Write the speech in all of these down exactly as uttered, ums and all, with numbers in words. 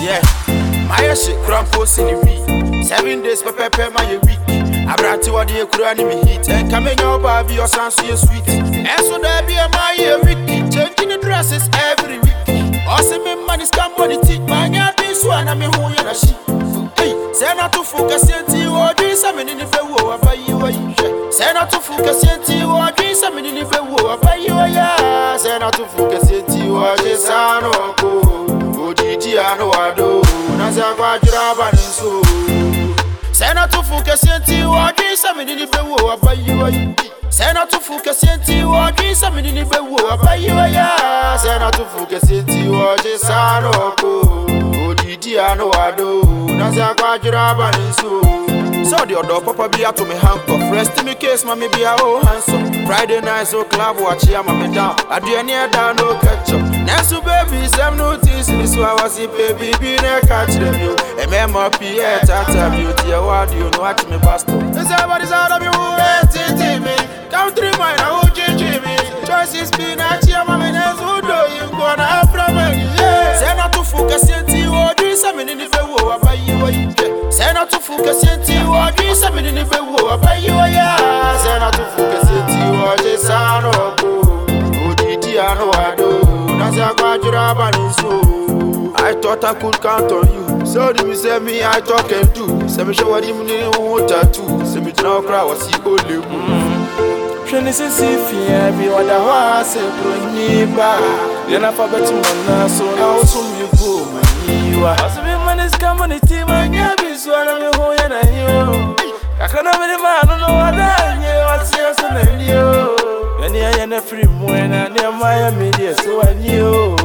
Yeah, my shit crampos in the week. Seven days per pepper my week. I brought to what you could me heat. And coming your baby or sound so sweet. And so there be a my week. Changing the dresses every week. Also, me money scam money teeth. My God, this one I'm a who you're a sheep. Hey, send out to focus into what you summon in the war by you. Send out to focus into what you summon in the war by you. Send out to focus into what you sound or go. Ojiji ano ado. Naza kwa jiraba niso. Send out to focus into what you summon in the war by you. Send out to focus into what you summon in the war by you. Send out to focus into what you sound or go. Ojiji ano ado. Naza kwa jiraba niso. So the other papa be out to me handcuff. Rest in me case, mommy be a whole handsome. Friday night so club watch ya mommy down. I do any down no catch up. Next baby, some notice this one was it baby be ne catch them you. M M R P A tata beauty award you know what me bastard. Somebody's out of you who me. Country mine I who G me. Choices be not your mommy next who do you gonna have from me. Send out to focus into what you summon in the war by you. Send out to focus into what you summon in the war by you. Send out to focus into what you sound or go. Ojiji ano ado. Naza kwa jiraba niso. I thought I could count on you. So do me say me I talk and do. Say me show what you need want tattoo. Say me now cry was he go live. Shani se si fi bi wada wa se broni ba. Ye na fa betu na so na so mi go maniwa. Aso be manis ka money team anya bi so na me ho ya na yo. Akana me de ma no no wada nye wasi so na ni yo. Ani aya na free mo na ne ma ya me de so ani yo.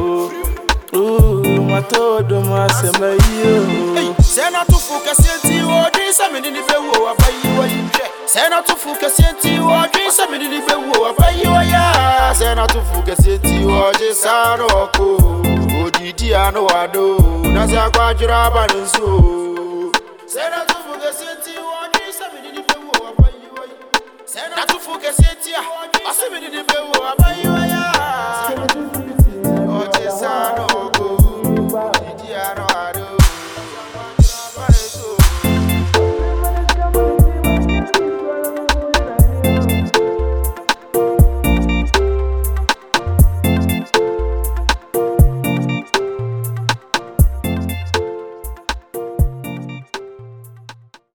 Ooh, my todo ma se ma yo. Send out to focus into what you summon in the war by you. Send out to focus into what you summon in the war by you. Send out to focus into what you sound or go. Ojiji ano ado. Naza kwa jiraba niso. Send out to focus into what you summon in the war by you. Send out to focus into what you summon in the war by you. Ojiji ano.